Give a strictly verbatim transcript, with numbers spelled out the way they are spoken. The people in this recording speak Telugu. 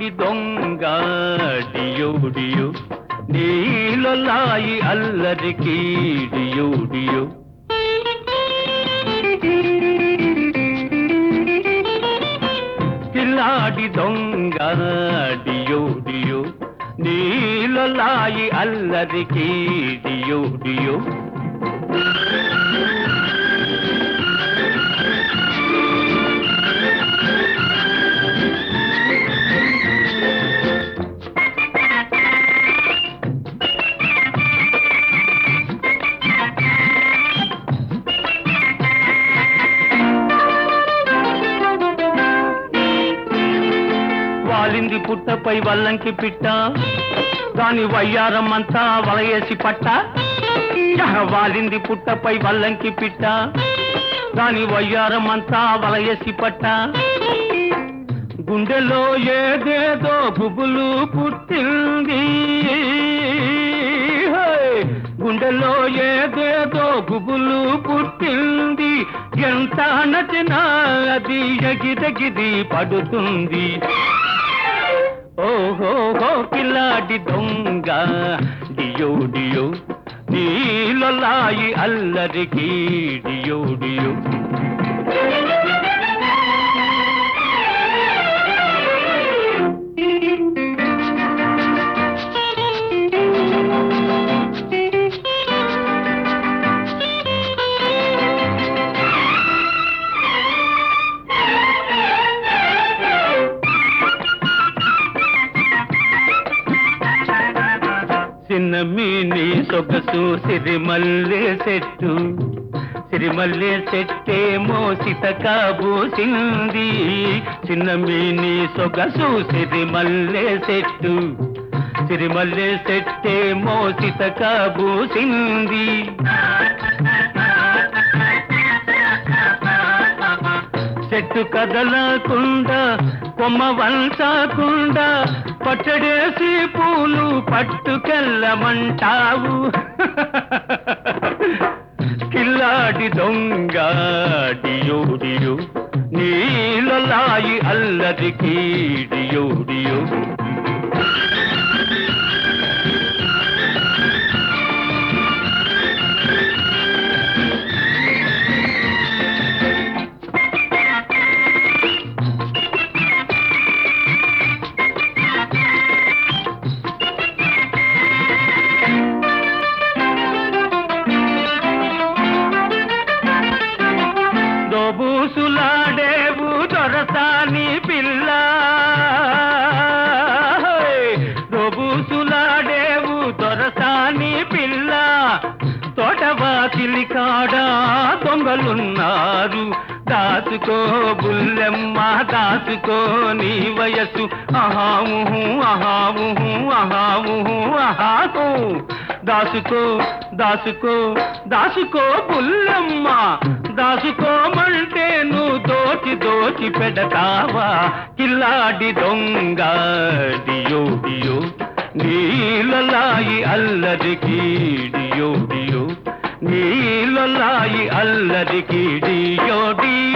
కిలాడి దొంగ డియో డియో నీలొల్లాయి అల్లరికి డియో డియో కిలాడి దొంగ డియో డియో నీలొల్లాయి అల్లరికి డియో డియో వాలింది పుట్టపై వల్లంకి పిట్ట దాని వయ్యారం అంతా వలయేసి పట్ట వాలింది పుట్టపై వల్లంకి పిట్ట దాని వయ్యారం అంతా వలయేసి పట్ట గుండెలో ఏదేదో గుబులు పుట్టింది గుండెలో ఏదేదో గుబులు పుట్టింది ఎంత నచ్చినా అది ఎగిరెగిరి పడుతుంది ఓహో కిలాడి దొంగ డియో డియో నీలొల్లాయి అల్లరికి డియో డియో చిన్నమీని సొగసు సిరిమల్లె చెట్టు సిరిమల్లె చెట్టేమో సితకాబూసింది చిన్నమీని సొగసు సిరిమల్లె చెట్టు సిరిమల్లె చెట్టేమో సితకాబూసింది చెట్టు కదలకుండా కొమ్మ వంచకుండా పచ్చడేసి పూలు పట్టుకెళ్ళమంటావు కిల్లాడి దొంగ డియో డియో నీలొల్లాయి అల్లరికి డియో డియో దోబూసులాడేవు దొరసాని పిల్ల దోబూసులాడేవు దొరసాని పిల్ల తోటవాకిలి కాడా దొంగలున్నారు దాచుకో బుల్లెమ్మ దాచుకో నీ వయసు అహాముహు అహాముహు అహాముహు అహాకు దాసుకో దాసుకో దాసుకో బుల్లెమ్మ దాసుకోమంటే నువ్వు దోచి దోచి పెడతావా కిల్లాడి దొంగ డియో డియో నీలొల్లాయి అల్లరికి డియో డియో నీలొల్లాయి అల్లరికి డియో డియో